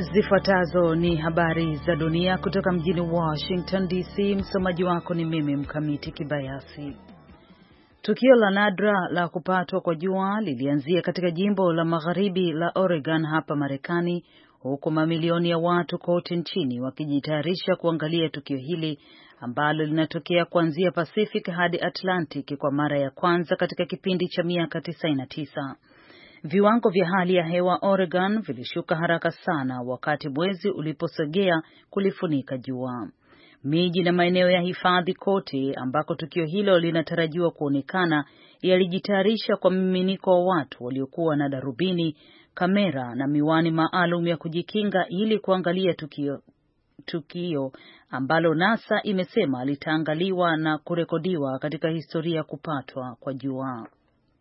Zifuatazo ni habari za dunia kutoka mjini Washington DC. Msomaji wako ni mimi Mkamiti Kibayasi. Tukio la nadra la kupatwa kwa jua lilianzia katika jimbo la magharibi la Oregon hapa Marekani, huku mamilioni ya watu kote nchini wakijitayarisha kuangalia tukio hili ambalo linatokea kuanzia Pacific hadi Atlantic kwa mara ya kwanza katika kipindi cha miaka 99. Viwango vya hali ya hewa Oregon vilishuka haraka sana wakati mwezi uliposogea kulifunika jua. Miji na maeneo ya hifadhi kote ambako tukio hilo linatarajiwa kuonekana yalijitayarisha kwa mmiminiko wa watu waliokuwa na darubini, kamera na miwani maalum ya kujikinga ili kuangalia tukio ambalo NASA imesema litaangaliwa na kurekodiwa katika historia ya kupatwa kwa jua.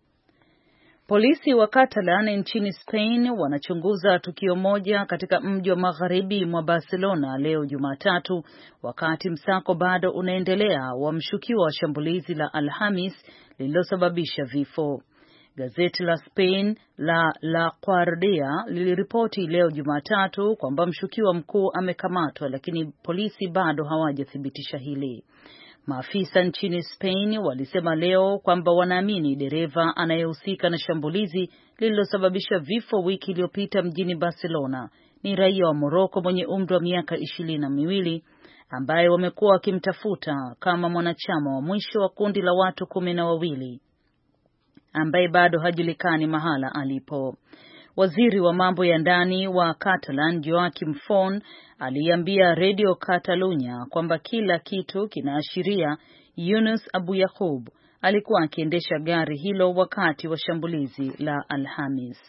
Polisi wa Catalan nchini Spain wanachunguza tukio moja katika mji wa magharibi mwa Barcelona leo Jumatatu, wakati msako bado unaendelea wa mshukiwa wa shambulizi la Alhamis lililosababisha vifo. Gazeti la Spain La Guardia liliripoti leo Jumatatu kwamba mshukiwa mkuu amekamatwa, lakini polisi bado hawajathibitisha hili. Maafisa nchini Spain walisema leo kwamba wanaamini dereva anayehusika na shambulizi lililosababisha vifo wiki iliyopita mjini Barcelona ni raia wa Morocco mwenye umri wa miaka 22 ambaye wamekuwa wakimtafuta kama mwanachama wa mwisho wa kundi la watu 12 ambaye bado hajulikani mahala alipo. Waziri wa mambo ya ndani wa Catalan Joaquim Forn aliambia Radio Catalunya kwamba kila kitu kinaashiria Yunus Abu Yaqub alikuwa akiendesha gari hilo wakati wa shambulizi la Alhamis.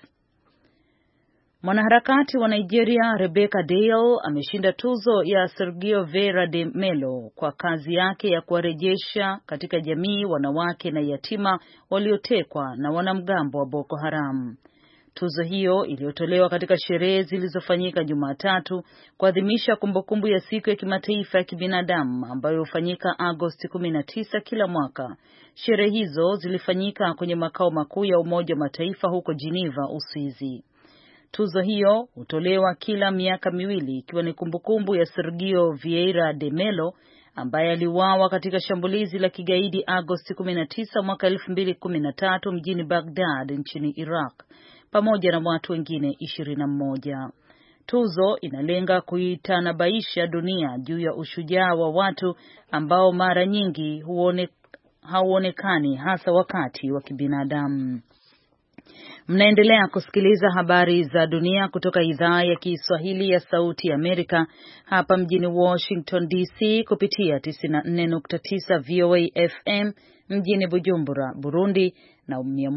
Mwanaharakati wa Nigeria Rebecca Dale ameshinda tuzo ya Sergio Vieira de Mello kwa kazi yake ya kuwarejesha katika jamii wanawake na yatima waliotekwa na wanamgambo wa Boko Haram. Tuzo hiyo iliyotolewa katika sherehe zilizofanyika Jumatatu kuadhimisha kumbukumbu ya siku ya kimataifa ya kibinadamu ambayo hufanyika Agosti 19 kila mwaka. Sherehe hizo zilifanyika kwenye makao makuu ya Umoja wa Mataifa huko Geneva, Uswizi. Tuzo hiyo hutolewa kila miaka miwili ikiwa ni kumbukumbu ya Sergio Vieira de Mello ambaye aliuawa katika shambulizi la kigaidi Agosti 19 mwaka 2013 mjini Baghdad nchini Iraq, pamoja na watu wengine 21. Tuzo inalenga kuitanabaisha dunia juu ya ushujaa wa watu ambao mara nyingi hauonekani hasa wakati wa kibinadamu. Mnaendelea kusikiliza habari za dunia kutoka idhaa ya Kiswahili ya Sauti ya Amerika hapa mjini Washington DC kupitia 94.9 VOA FM mjini Bujumbura, Burundi na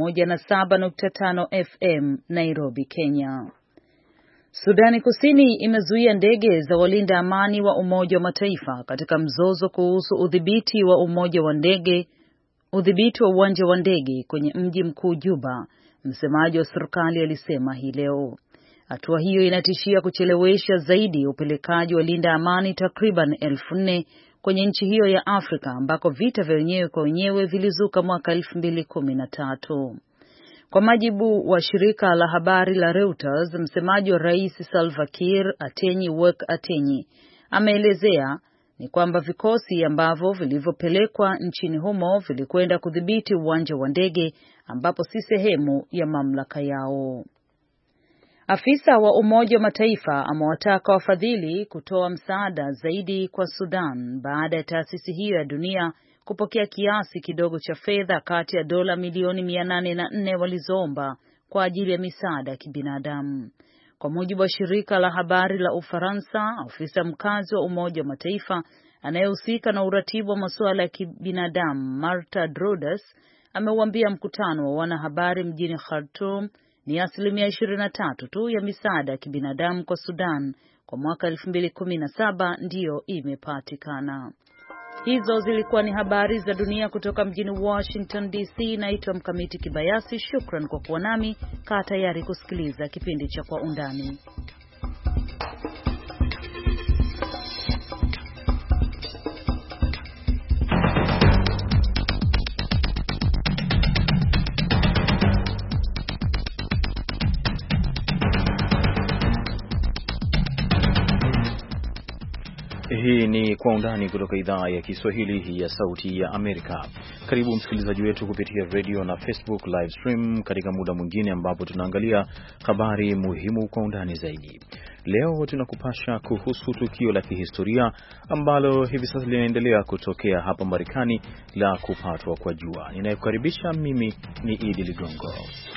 107.5 FM Nairobi, Kenya. Sudani Kusini imezuia ndege za walinda amani wa Umoja wa Mataifa katika mzozo kuhusu udhibiti wa uwanja wa ndege kwenye mji mkuu Juba. Msemaji wa serikali alisema hii leo. Hatua hiyo inatishia kuchelewesha zaidi upelekaji wa linda amani takriban 4,000 kwenye nchi hiyo ya Afrika ambako vita vya wenyewe kwa wenyewe vilizuka mwaka 2013. Kwa majibu wa shirika la habari la Reuters, msemaji wa Rais Salva Kiir, Atenyi Wek Atenyi, ameelezea ni kwamba vikosi ambavyo vilivyopelekwa nchini humo vilikwenda kudhibiti uwanja wa ndege ambapo si sehemu ya mamlaka yao. Afisa wa Umoja wa Mataifa amewataka wafadhili kutoa msaada zaidi kwa Sudan baada ya taasisi hiyo ya dunia kupokea kiasi kidogo cha fedha kati ya dola milioni 804 walizoomba kwa ajili ya misaada ya kibinadamu. Kwa mujibu wa shirika la habari la Ufaransa, afisa mkazi wa Umoja wa Mataifa anayehusika na uratibu wa masuala ya kibinadamu Marta Drodas ameuambia mkutano wa wanahabari mjini Khartoum ni 23% tu ya misaada ya kibinadamu kwa Sudan kwa mwaka 2017 ndiyo imepatikana. Hizo zilikuwa ni habari za dunia kutoka mjini Washington DC. Naitwa Mkamiti Kibayasi. Shukran kwa kuwa nami. Kaa tayari kusikiliza kipindi cha Kwa Undani. Hii ni Kwa Undani kutoka idhaa ya Kiswahili ya Sauti ya Amerika. Karibu msikilizaji wetu kupitia radio na Facebook live stream katika muda mwingine ambapo tunaangalia habari muhimu kwa undani zaidi. Leo tunakupasha kuhusu tukio la kihistoria ambalo hivi sasa linaendelea kutokea hapa Marekani la kupatwa kwa jua. Ninayekukaribisha mimi ni Idi Ligongo.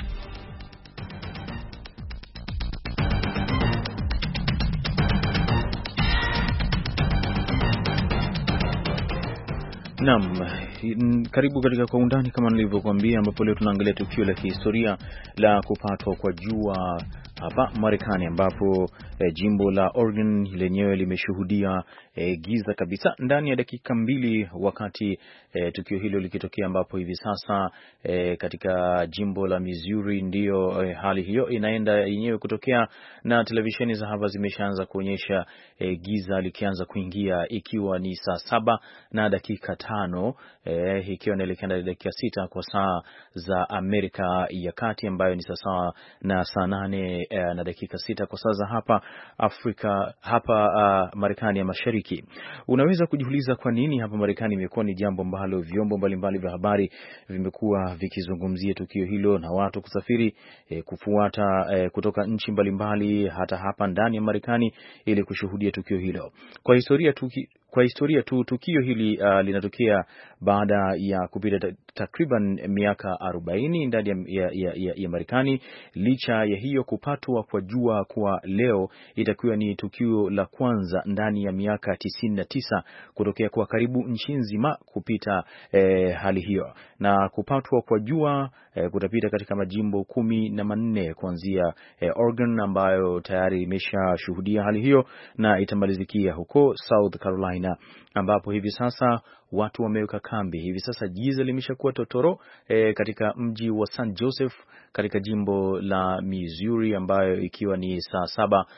Naam, karibu katika Kwa Undani kama nilivyokuambia, ambapo leo tunaangalia tukio la kihistoria la kupatwa kwa jua hapa Marekani, ambapo jimbo la Oregon lenyewe limeshuhudia giza kabisa ndani ya dakika mbili wakati tukio hilo likitokea, ambapo hivi sasa katika jimbo la Missouri ndio hali hiyo inaenda yenyewe kutokea, na televisheni za hapa zimeshaanza kuonyesha giza likianza kuingia, ikiwa ni saa 7:05 ikiwa inaelekea dakika 6 kwa saa za Amerika ya Kati, ambayo ni sawa na saa 8:06 kwa saa za hapa Afrika, hapa Marekani ya Mashariki. Unaweza kujiuliza kwa nini hapa Marekani imekuwa ni jambo ambalo vyombo mbalimbali vya habari vimekuwa vikizungumzia tukio hilo, na watu kusafiri kufuata kutoka nchi mbalimbali hata hapa ndani ya Marekani ili kushuhudia tukio hilo. Kwa historia tu tukio hili linatokea baada ya kupita takriban miaka 40 ndani ya Marekani. Licha ya hiyo, kupatwa kwa jua kwa leo itakuwa ni tukio la kwanza ndani ya miaka 99 kutokea kwa karibu nchi nzima kupita hali hiyo, na kupatwa kwa jua kutapita katika majimbo 14 kuanzia Oregon ambayo tayari imeshashuhudia hali hiyo, na itamalizikia huko South Carolina ambapo hivi sasa watu wameweka kambi. Hivi sasa giza limeshakuwa totoro katika mji wa St. Joseph katika jimbo la Missouri, ambayo ikiwa ni saa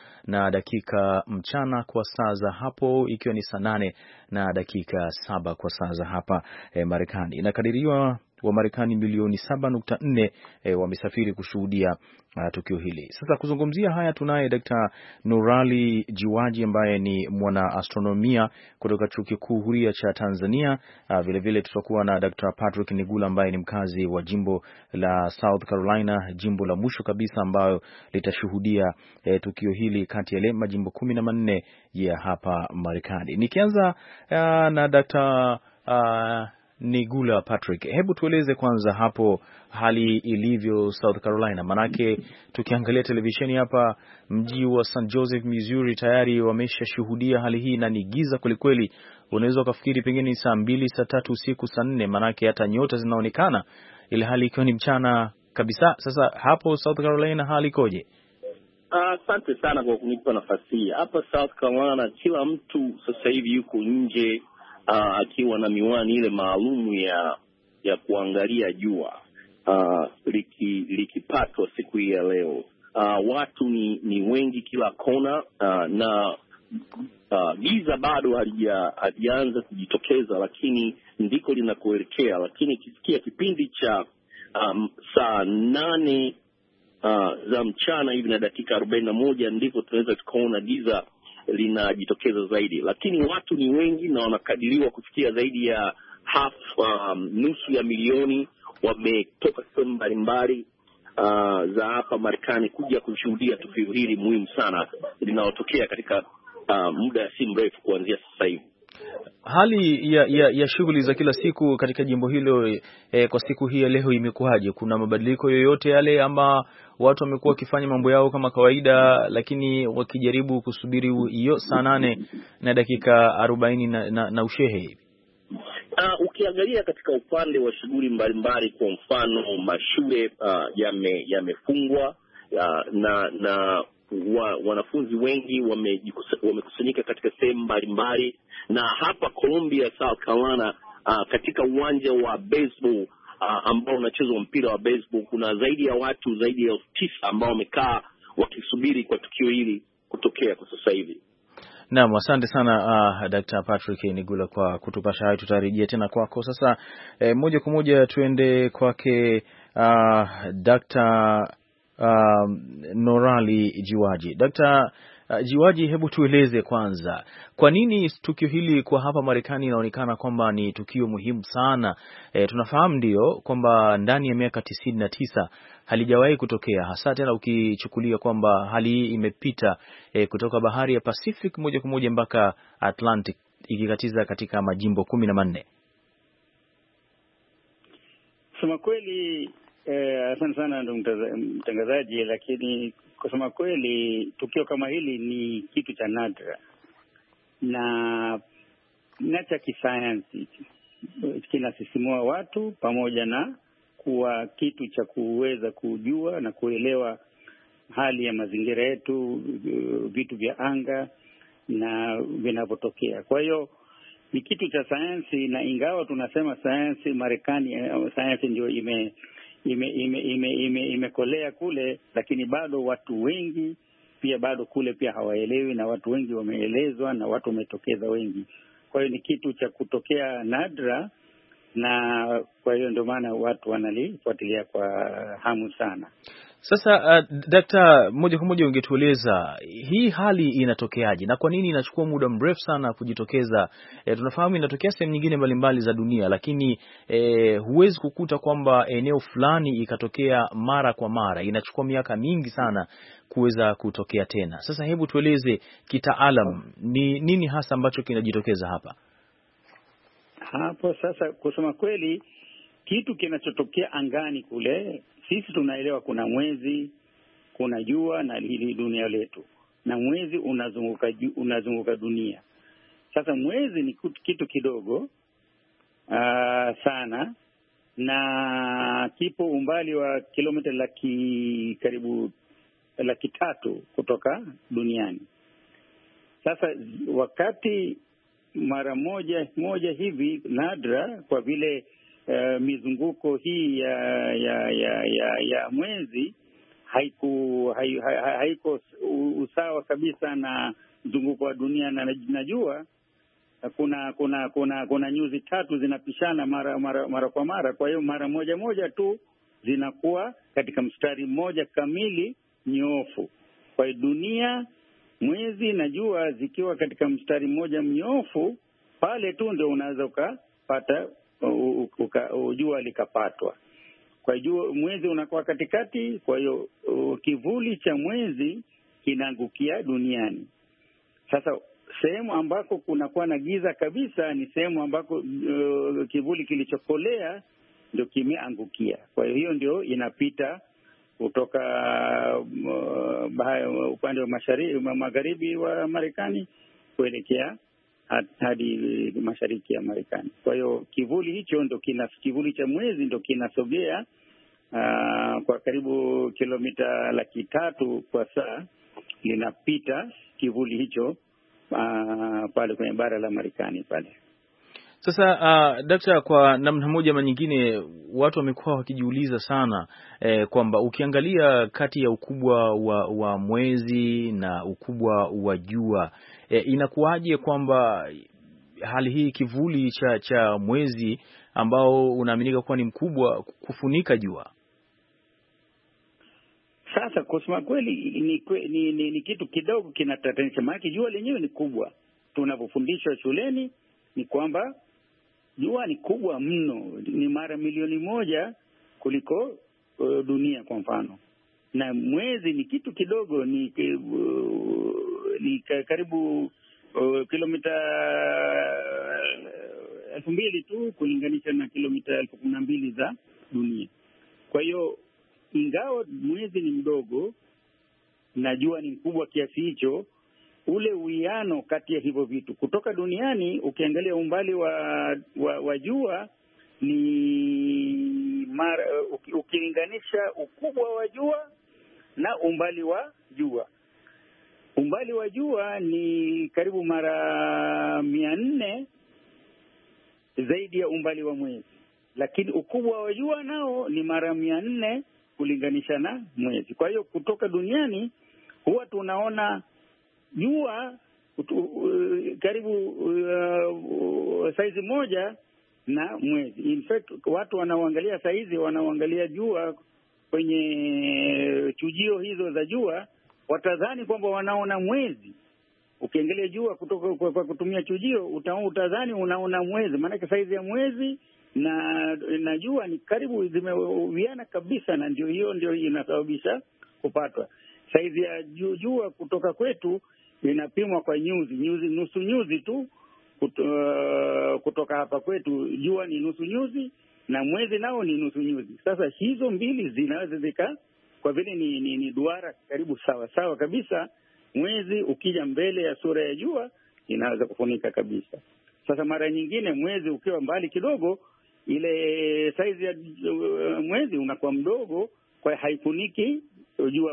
7:00 mchana kwa saa za hapo, ikiwa ni saa 8:07 kwa saa za hapa Marekani. Inakadiriwa Wamarekani milioni 7.4 wamesafiri kushuhudia tukio hili. Sasa kuzungumzia haya tunaye Dr. Nurali Jiwaji ambaye ni mwana astronomia kutoka Chuo Kikuu Huria cha Tanzania. Vile vile tutakuwa na Dr. Patrick Nigula ambaye ni mkazi wa jimbo la South Carolina, jimbo la mwisho kabisa ambayo litashuhudia tukio hili kati ya majimbo 14 ya hapa Marekani. Nikianza na Dr. Nigula Patrick, hebu tueleze kwanza hapo hali ilivyo South Carolina, manake tukiangalia televisheni hapa mji wa St. Joseph Missouri tayari wameshashuhudia hali hii na ni giza kwelikweli. Unaweza kufikiri pengine saa 2, saa 3 usiku, saa 4, manake hata nyota zinaonekana, ile hali ikiwa ni mchana kabisa. Sasa hapo South Carolina hali ikoje? Asante sana kwa kunipa nafasi hii. Hapa South Carolina kila mtu sasa hivi yuko nje akiwa na miwani ile maalumu ya kuangalia jua likipatwa siku hii ya leo. Watu ni wengi kila kona, na giza bado halijaanza kujitokeza, lakini ndiko linakoelekea. Lakini ikisikia kipindi cha saa 8 za mchana hivi na dakika 41 ndiko tunaweza tukaona giza linajitokeza zaidi. Lakini watu ni wengi na wanakadiriwa kufikia zaidi ya nusu ya milioni wametoka sehemu mbalimbali za hapa Marekani kuja kushuhudia tukio hili muhimu sana linalotokea katika muda si mrefu kuanzia sasa hivi. Hali ya shughuli za kila siku katika jimbo hilo kwa siku hii ya leo imekuwaje? Kuna mabadiliko yoyote yale ama watu wamekuwa wakifanya mambo yao kama kawaida, lakini wakijaribu kusubiri hiyo saa 8:40 na ushehe hivi? Ukiangalia katika upande wa shughuli mbalimbali, kwa mfano mashule yamefungwa na wanafunzi wengi wamekusanyika katika sehemu mbalimbali, na hapa Columbia, South Carolina, katika uwanja wa baseball ambao unachezwa mpira wa baseball, kuna zaidi ya watu zaidi ya 9,000 ambao wamekaa wakisubiri kwa tukio hili kutokea kwa sasa hivi. Naam, asante sana Dr. Patrick Nigula kwa kutupasha hayo. Tutarejea tena kwako. Sasa moja kwa moja tuende kwake Dr. Nurali Jiwaji. Dr. Jiwaji, hebu tueleze kwanza, kwa nini tukio hili kwa hapa Marekani inaonekana kwamba ni tukio muhimu sana? Tunafahamu ndio kwamba ndani ya miaka 99 halijawahi kutokea, hasa tena ukichukulia kwamba hali hii imepita kutoka bahari ya Pacific moja kwa moja mpaka Atlantic ikikatiza katika majimbo 14. Kusema kweli, asante sana ndugu mtangazaji, lakini kusema kweli tukio kama hili ni kitu cha nadra na cha kisayansi, kinasisimua watu pamoja na kuwa kitu cha kuweza kujua na kuelewa hali ya mazingira yetu, vitu vya anga na vinavyotokea. Kwa hiyo ni kitu cha sayansi, na ingawa tunasema sayansi Marekani, sayansi ndio imekolea kule, lakini bado watu wengi pia bado kule pia hawaelewi, na watu wengi wameelezwa na watu wametokeza wengi. Kwa hiyo ni kitu cha kutokea nadra, na kwa hiyo ndio maana watu wanalifuatilia kwa hamu sana. Sasa Dakta, moja kwa moja ungetueleza hii hali inatokeaje na kwa nini inachukua muda mrefu sana kujitokeza? Tunafahamu inatokea sehemu nyingine mbalimbali za dunia, lakini huwezi kukuta kwamba eneo fulani ikatokea mara kwa mara. Inachukua miaka mingi sana kuweza kutokea tena. Sasa hebu tueleze kitaalam ni nini hasa ambacho kinajitokeza hapa? Hapo sasa, kusema kweli, kitu kinachotokea angani kule, sisi tunaelewa kuna mwezi, kuna jua na hili dunia letu, na mwezi unazunguka dunia. Sasa mwezi ni kitu kidogo sana, na kipo umbali wa kilomita karibu 300 kutoka duniani. Sasa wakati mara moja hivi nadra, kwa vile mizunguko hii ya mwezi haiko usawa kabisa na mzunguko wa dunia, na najua kuna nyuzi 3 zinapishana mara kwa mara. Kwa hiyo mara moja tu zinakuwa katika mstari mmoja kamili nyoofu. Kwa hiyo dunia, mwezi na jua zikiwa katika mstari mmoja mnyoofu, pale tu ndio unaweza ukapata jua likapatwa. Kwa hiyo mwezi unakuwa katikati, kwa hiyo kivuli cha mwezi kinaangukia duniani. Sasa sehemu ambako kunakuwa na giza kabisa ni sehemu ambako kivuli kilichokolea ndio kimeangukia. Kwa hiyo ndio inapita kutoka upande wa magharibi wa Marekani kuelekea hadi mashariki ya Marekani. Kwa hiyo kivuli hicho ndio kivuli cha mwezi ndio kinasogea kwa karibu kilomita 300 kwa saa, linapita kivuli hicho pale kwenye bara la Marekani pale. Sasa Daktari, kwa namna moja ama nyingine watu wamekuwa wakijiuliza sana kwamba ukiangalia kati ya ukubwa wa mwezi na ukubwa wa jua, inakuwaje kwamba hali hii kivuli cha mwezi ambao unaaminika kuwa ni mkubwa kufunika jua? Sasa kusema kweli ni kitu kidogo kinatatanisha, maana jua lenyewe ni kubwa. Tunavyofundishwa shuleni ni kwamba jua ni kubwa mno, ni mara milioni 1 kuliko dunia kwa mfano, na mwezi ni kitu kidogo, ni karibu kilomita 2000 tu kulinganisha na kilomita 12,000 za dunia. Kwa hiyo ingawa mwezi ni mdogo na jua ni mkubwa kiasi hicho, ule uwiano kati ya hivyo vitu kutoka duniani, ukiangalia umbali wa jua ni ukilinganisha ukubwa wa jua na umbali wa jua ni karibu mara 400 zaidi ya umbali wa mwezi, lakini ukubwa wa jua nao ni mara 400 kulinganisha na mwezi. Kwa hiyo kutoka duniani huwa tunaona jua karibu saizi moja na mwezi. In fact, watu wanaoangalia saizi wanaoangalia jua kwenye chujio hizo za jua watadhani kwamba wanaona mwezi. Ukiangalia jua kutoka kwa kutumia chujio utadhani unaona mwezi, maana saizi ya mwezi na jua ni karibu zimewiana kabisa, na ndio inasababisha kupatwa. Saizi ya jua kutoka kwetu inapimwa kwa nusu nyuzi tu. Kutoka hapa kwetu jua ni nusu nyuzi na mwezi nao ni nusu nyuzi. Sasa hizo mbili zinaweza kwa vile ni duara karibu sawa kabisa, mwezi ukija mbele ya sura ya jua inaweza kufunika kabisa. Sasa mara nyingine mwezi ukiwa mbali kidogo, ile saizi ya mwezi unakuwa mdogo, kwa haifuniki jua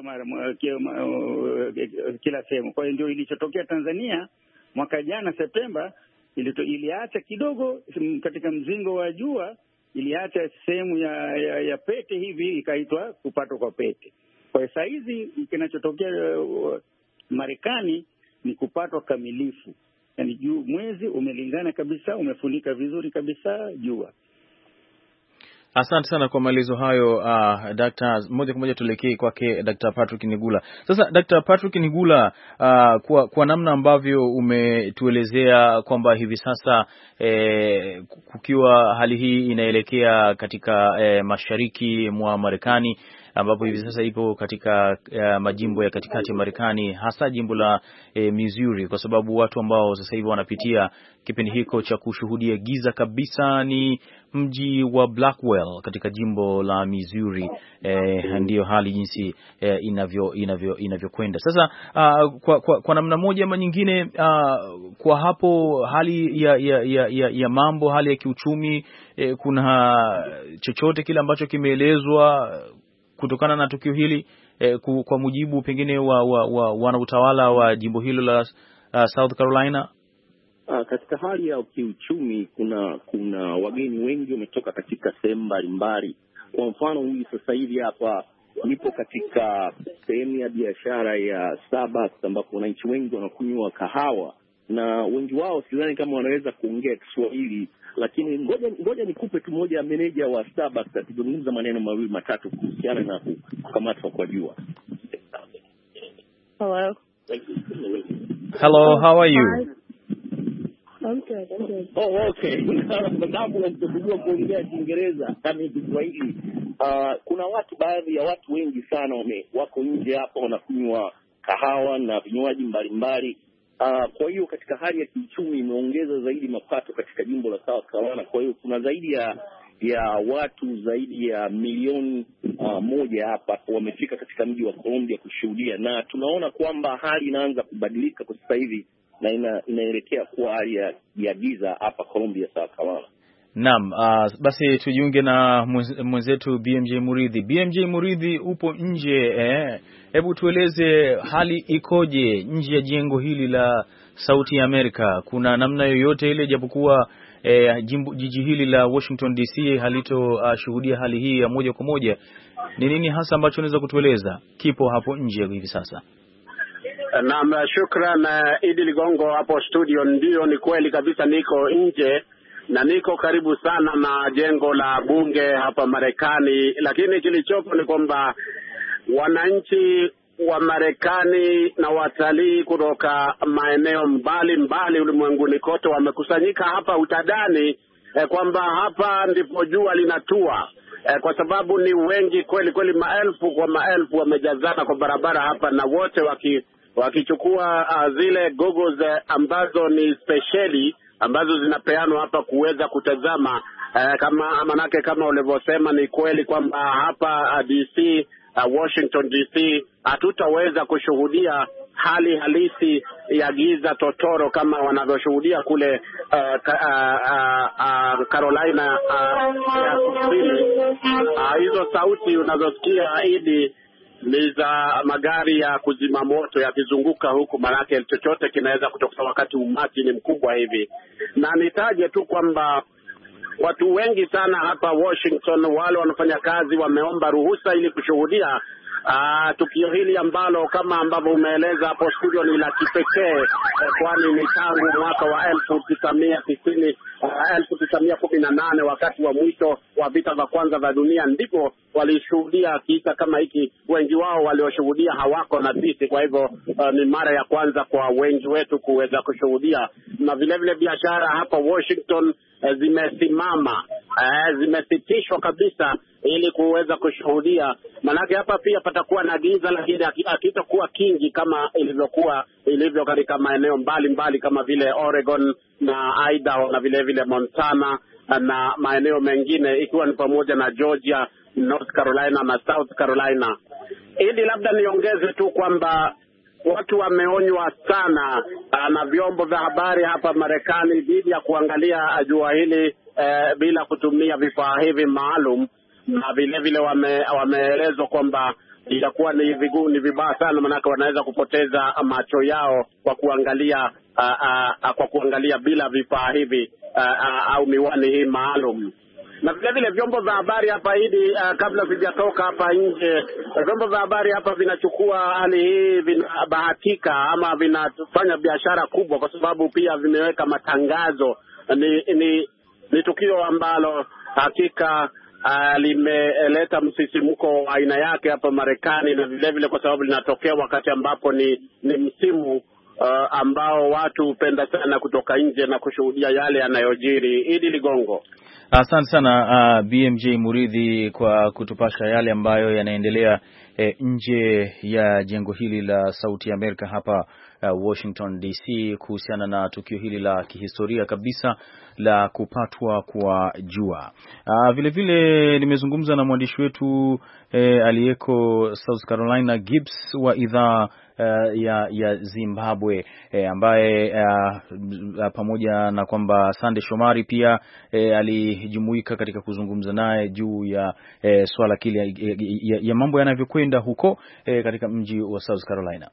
kila sehemu. Kwa hiyo ndio ilichotokea Tanzania mwaka jana Septemba, iliacha kidogo katika mzingo wa jua, iliacha sehemu ya pete hivi, ikaitwa kupatwa kwa pete. Kwa hiyo saizi kinachotokea Marekani ni kupatwa kamilifu, yaani mwezi umelingana kabisa, umefunika vizuri kabisa jua. Asante sana kwa maelezo hayo Dr. Moja kwa moja tuelekee kwake Dr. Patrick Nigula. Sasa Dr. Patrick Nigula, kwa namna ambavyo umetuelezea kwamba hivi sasa kukiwa hali hii inaelekea katika mashariki mwa Marekani, ambapo hivi sasa ipo katika majimbo ya katikati ya Marekani, hasa jimbo la Missouri, kwa sababu watu ambao sasa hivi wanapitia kipindi hiko cha kushuhudia giza kabisa ni mji wa Blackwell katika jimbo la Missouri. Ndiyo hali jinsi inavyokwenda sasa. Kwa namna moja ama nyingine, kwa hapo hali ya mambo, hali ya kiuchumi, kuna chochote kile ambacho kimeelezwa kutokana na tukio hili kwa mujibu pengine wa utawala wa jimbo hilo la South Carolina? Katika hali ya kiuchumi kuna wageni wengi wametoka katika sehemu mbalimbali. Kwa mfano, huyu sasa hivi hapa nipo katika sehemu ya biashara ya Starbucks, ambapo wananchi wengi wanakunywa kahawa, na wengi wao sidhani kama wanaweza kuongea Kiswahili, lakini ngoja nikupe tu moja ya meneja wa Starbucks akizungumza maneno mawili matatu kuhusiana na kukamatwa kwa jua. Hello, how are you? I'm good. Oh, okay. Sababu unachojua kuongea Kiingereza kama Kiswahili. Kuna baadhi ya watu wengi sana wako nje hapa wanakunywa kahawa na vinywaji mbalimbali. Kwa hiyo katika hali ya kiuchumi imeongeza zaidi mapato katika jimbo la South Carolina. Kwa hiyo kuna zaidi ya watu zaidi ya milioni moja hapa wamefika katika mji wa Columbia kushuhudia, na tunaona kwamba hali inaanza kubadilika kwa sasa hivi na inaelekea kuwa hali ya giza hapa Columbia, South Carolina. Naam, basi tujiunge na mwenzetu BMJ Muridhi. BMJ Muridhi, upo nje, hebu tueleze hali ikoje nje ya jengo hili la Sauti ya Amerika? Kuna namna yoyote ile, japokuwa jiji hili la Washington DC halitoshuhudia hali hii ya moja kwa moja, ni nini hasa ambacho unaweza kutueleza kipo hapo nje hivi sasa? Naam, shukran Idi Ligongo hapo studio. Ndio, ni kweli kabisa, niko nje na niko karibu sana na jengo la bunge hapa Marekani, lakini kilichopo ni kwamba wananchi wa Marekani na watalii kutoka maeneo mbalimbali ulimwenguni kote wamekusanyika hapa, utadani kwamba hapa ndipo jua linatua, kwa sababu ni wengi kweli kweli, maelfu kwa maelfu wamejazana kwa barabara hapa, na wote wakichukua zile goggles ambazo ni speciali ambazo zinapeanwa hapa kuweza kutazama, kama ulivyosema, ni kweli kwamba hapa DC, Washington DC, hatutaweza kushuhudia hali halisi ya giza totoro kama wanavyoshuhudia kule Carolina ya Kusini. Hizo sauti unazosikia Idi ni za magari ya kuzima moto yakizunguka huku, manake chochote kinaweza kutokea wakati umati ni mkubwa hivi. Na nitaje tu kwamba watu wengi sana hapa Washington, wale wanafanya kazi, wameomba ruhusa ili kushuhudia tukio hili ambalo kama ambavyo umeeleza hapo studio ni la kipekee, kwani ni tangu mwaka wa 1918 wakati wa mwisho wa vita vya kwanza vya dunia ndipo walishuhudia kisa kama hiki. Wengi wao walioshuhudia hawako na sisi, kwa hivyo ni mara ya kwanza kwa wengi wetu kuweza kushuhudia. Na vile vile biashara hapa Washington zimesimama, zimesitishwa kabisa ili kuweza kushuhudia. Manake hapa pia patakuwa na giza, lakini hakitakuwa kingi kama ilivyo katika maeneo mbalimbali kama vile Oregon na Idaho na vile vile Montana na maeneo mengine ikiwa ni pamoja na Georgia, North Carolina na South Carolina. Ili labda niongeze tu kwamba watu wameonywa sana na vyombo vya habari hapa Marekani dhidi ya kuangalia jua hili bila kutumia vifaa hivi maalum, na vile vile wameelezwa kwamba itakuwa ni vibaya sana, maana wanaweza kupoteza macho yao kwa kuangalia bila vifaa hivi au miwani hii maalum. Na vile vile vyombo vya habari hapa hivi kabla sijatoka hapa nje, vyombo vya habari hapa vinachukua hali hii, vinabahatika ama vinafanya biashara kubwa kwa sababu pia vimeweka matangazo. Ni tukio ambalo hakika limeleta msisimko wa aina yake hapa Marekani, na vile vile kwa sababu linatokea wakati ambapo ni msimu ambao watu hupenda sana kutoka nje na kushuhudia yale yanayojiri. Idi Ligongo. Asante sana BMJ Muridhi kwa kutupasha yale ambayo yanaendelea nje ya jengo hili la Sauti ya Amerika hapa Washington DC kuhusiana na tukio hili la kihistoria kabisa la kupatwa kwa jua. Vile vile nimezungumza na mwandishi wetu aliyeko South Carolina Gibbs wa idhaa ya Zimbabwe ambaye pamoja na kwamba Sande Shomari pia alijumuika katika kuzungumza naye juu ya swala kile ya mambo yanavyokwenda huko katika mji wa South Carolina.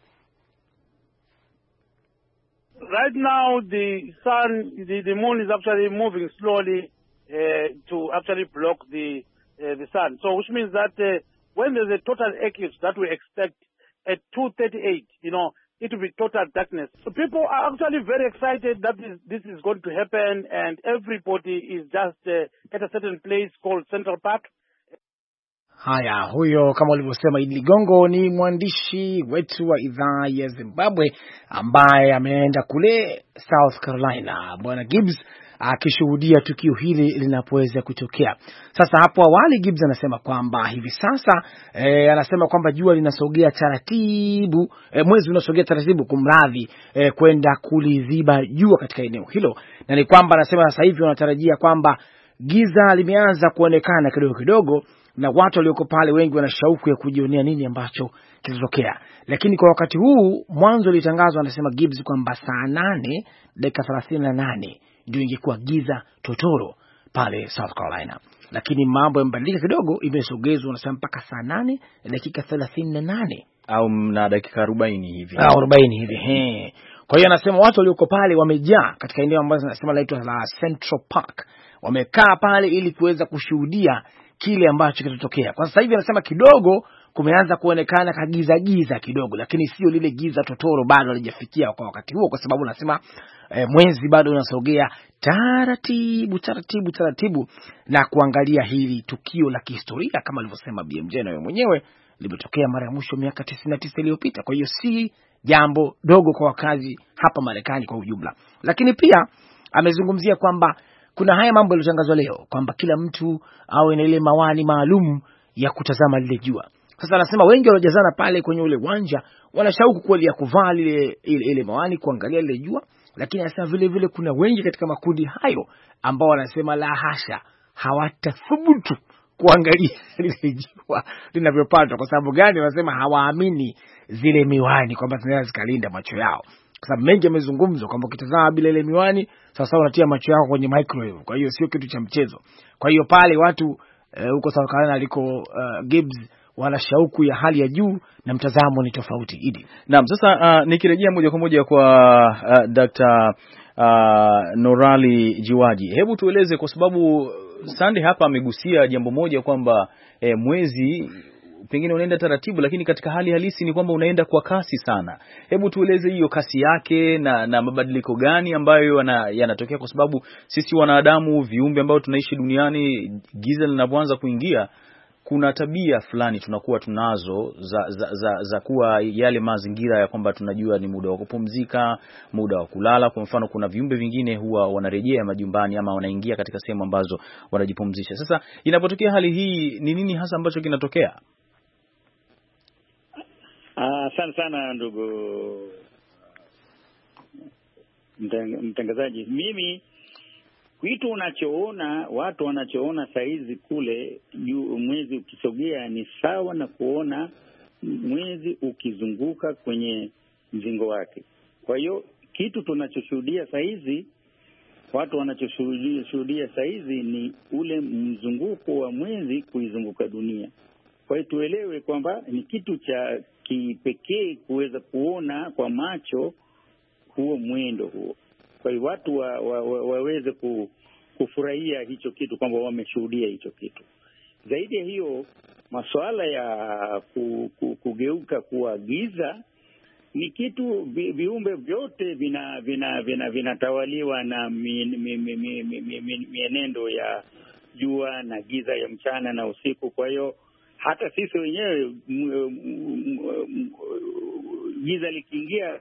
Right now the moon is actually moving slowly to actually block the sun. So which means that when there's a total eclipse that we expect at 2:38, it will be total darkness. So people are actually very excited that this is going to happen, and everybody is just at a certain place called Central Park. Haya, huyo kama ulivyosema Idi Ligongo ni mwandishi wetu wa idhaa ya Zimbabwe ambaye ameenda kule South Carolina, Bwana Gibbs, akishuhudia tukio hili linapoweza kutokea. Sasa hapo awali Gibbs anasema kwamba hivi sasa anasema kwamba jua linasogea taratibu, mwezi unasogea taratibu kumradhi, kwenda kuliziba jua katika eneo hilo, na ni kwamba anasema sasa hivi wanatarajia kwamba giza limeanza kuonekana kidogo kidogo, na watu walioko pale wengi wana shauku ya kujionea nini ambacho kitatokea. Lakini kwa wakati huu mwanzo litangazwa, anasema Gibbs, kwamba saa 8:38 ndio ingekuwa giza totoro pale South Carolina. Lakini mambo yamebadilika kidogo, imesogezwa anasema mpaka saa 8:38 au na dakika 40 hivi. 40 hivi. Kwa hiyo anasema watu walioko pale wamejaa katika eneo ambalo anasema laitwa la Central Park. Wamekaa pale ili kuweza kushuhudia kile ambacho kitatokea. Kwa sasa hivi anasema kidogo kumeanza kuonekana kagiza kidogo, lakini sio lile giza totoro, bado halijafikia kwa wakati huo, kwa sababu anasema mwezi bado unasogea taratibu na kuangalia hili tukio la kihistoria kama alivyosema BMJ na wewe mwenyewe, limetokea mara ya mwisho miaka 99 iliyopita. Kwa hiyo si jambo dogo kwa wakazi hapa Marekani kwa ujumla. Lakini pia amezungumzia kwamba kuna haya mambo yaliyotangazwa leo kwamba kila mtu awe na ile mawani maalum ya kutazama lile jua. Sasa anasema wengi waliojazana pale kwenye ule uwanja wana shauku kweli ya kuvaa ile mawani kuangalia lile jua, lakini anasema vile vile kuna wengi katika makundi hayo ambao wanasema la hasha, hawatathubutu kuangalia lile jua linavyopatwa. Kwa sababu gani? Wanasema hawaamini zile miwani kwamba zinaweza zikalinda macho yao. Kwa sababu mengi yamezungumzwa kwamba ukitazama bila ile miwani sasa unatia macho yako kwenye microwave. Kwa hiyo sio kitu cha mchezo. Kwa hiyo pale watu huko South Carolina aliko Gibbs wana shauku ya hali ya juu na mtazamo ni tofauti. Idi. Naam, sasa nikirejea moja kwa moja kwa Dr. Norali Jiwaji. Hebu tueleze, kwa sababu Sande hapa amegusia jambo moja kwamba mwezi pengine unaenda taratibu, lakini katika hali halisi ni kwamba unaenda kwa kasi sana. Hebu tueleze hiyo kasi yake na mabadiliko gani ambayo yanatokea, kwa sababu sisi wanadamu, viumbe ambao tunaishi duniani, giza linapoanza kuingia, kuna tabia fulani tunakuwa tunazo za kuwa yale mazingira ya kwamba tunajua ni muda wa kupumzika, muda wa kulala. Kwa mfano, kuna viumbe vingine huwa wanarejea majumbani ama wanaingia katika sehemu ambazo wanajipumzisha. Sasa inapotokea hali hii, ni nini hasa ambacho kinatokea? Asante sana ndugu mtangazaji. Mimi kitu unachoona, watu wanachoona saizi kule mwezi ukisogea ni sawa na kuona mwezi ukizunguka kwenye mzingo wake. Kwa hiyo kitu tunachoshuhudia saizi, watu wanachoshuhudia saizi ni ule mzunguko wa mwezi kuizunguka dunia. Kwa hiyo tuelewe kwamba ni kitu cha kipekee kuweza kuona kwa macho huo mwendo huo. Kwa hiyo watu waweze kufurahia hicho kitu, kwamba wameshuhudia hicho kitu. Zaidi ya hiyo, masuala ya kugeuka kuwa giza ni kitu, viumbe vyote vinatawaliwa na mienendo ya jua na giza ya mchana na usiku. Kwa hiyo hata sisi wenyewe giza likiingia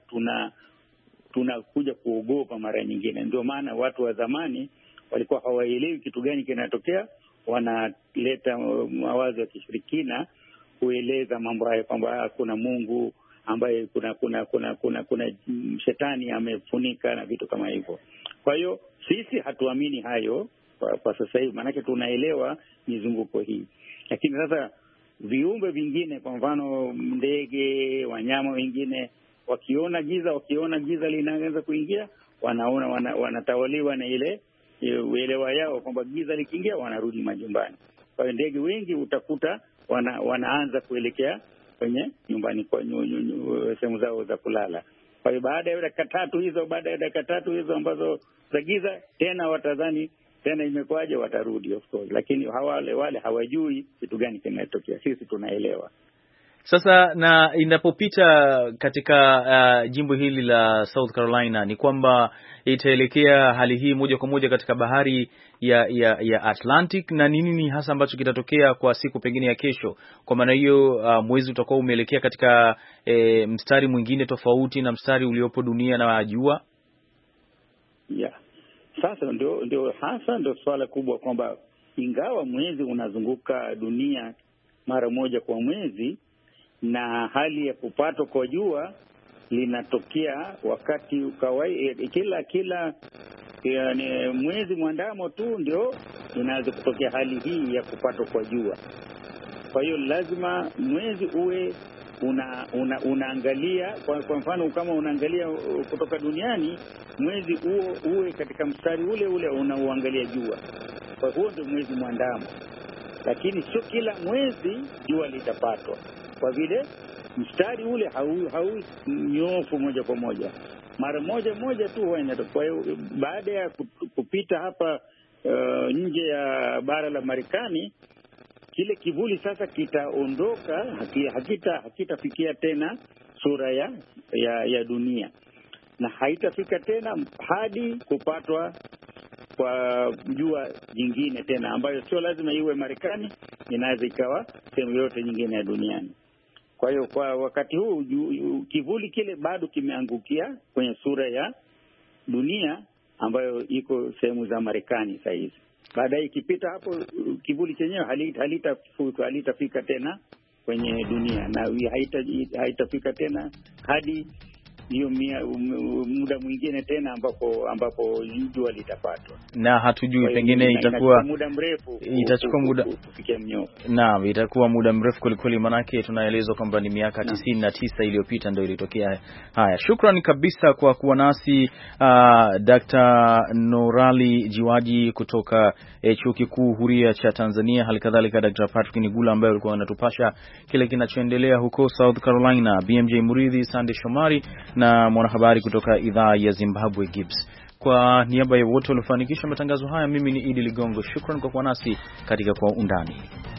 tunakuja kuogopa mara nyingine. Ndio maana watu wa zamani walikuwa hawaelewi kitu gani kinatokea, wanaleta mawazo ya kishirikina kueleza mambo haya, kwamba kuna Mungu ambaye kuna shetani amefunika na vitu kama hivyo. Kwa hiyo sisi hatuamini hayo kwa sasa hivi, maanake tunaelewa mizunguko hii. Lakini sasa viumbe vingine, kwa mfano ndege, wanyama wengine, wakiona giza linaanza kuingia, wanatawaliwa na ile uelewa yao kwamba giza likiingia wanarudi majumbani. Kwa hiyo ndege wengi utakuta wanaanza kuelekea kwenye nyumbani, kwa sehemu zao za kulala. Kwa hiyo baada ya dakika tatu hizo ambazo za giza, tena watadhani tena imekwaje, watarudi of course, lakini wale hawajui kitu gani kinatokea. Sisi tunaelewa. Sasa na inapopita katika jimbo hili la South Carolina, ni kwamba itaelekea hali hii moja kwa moja katika bahari ya Atlantic, na nini hasa ambacho kitatokea kwa siku pengine ya kesho? Kwa maana hiyo mwezi utakuwa umeelekea katika mstari mwingine tofauti na mstari uliopo dunia na jua. Yeah. Sasa ndio swala kubwa, kwamba ingawa mwezi unazunguka dunia mara moja kwa mwezi, na hali ya kupatwa kwa jua linatokea wakati kila mwezi mwandamo tu ndio inaweza kutokea hali hii ya kupatwa kwa jua. Kwa hiyo lazima mwezi uwe unaangalia, kwa mfano kama unaangalia kutoka duniani, mwezi uwe katika mstari ule unaoangalia jua. Kwa hiyo ndio mwezi mwandamo. Lakini sio kila mwezi jua litapatwa, kwa vile mstari ule hau nyofu moja kwa moja, mara moja tu huenda. Kwa hiyo baada ya kupita hapa nje ya bara la Marekani, kile kivuli sasa kitaondoka, hakitafikia tena sura ya dunia, na haitafika tena hadi kupatwa kwa jua jingine tena, ambayo sio lazima iwe Marekani, inaweza ikawa sehemu yote nyingine ya duniani. Kwa hiyo kwa wakati huu kivuli kile bado kimeangukia kwenye sura ya dunia ambayo iko sehemu za Marekani sasa hivi. Baadaye ikipita hapo, kivuli chenyewe halitafika tena kwenye dunia, na haitafika tena hadi hiyo muda mwingine tena ambapo jua litapatwa, na hatujui pengine itakuwa muda mrefu, itachukua muda kufikia mnyofu. Naam, itakuwa muda mrefu kweli, manake tunaelezwa kwamba ni miaka 99 iliyopita ndio ilitokea haya. Shukrani kabisa kwa kuwa nasi Dr. Norali Jiwaji kutoka Chuo Kikuu Huria cha Tanzania, halikadhalika Dr. Patrick Nigula ambaye alikuwa anatupasha kile kinachoendelea huko South Carolina, BMJ Muridhi, Sande Shomari na mwanahabari kutoka idhaa ya Zimbabwe Gibbs. Kwa niaba ya wote waliofanikisha matangazo haya, mimi ni Idi Ligongo. Shukrani kwa kuwa nasi katika Kwa Undani.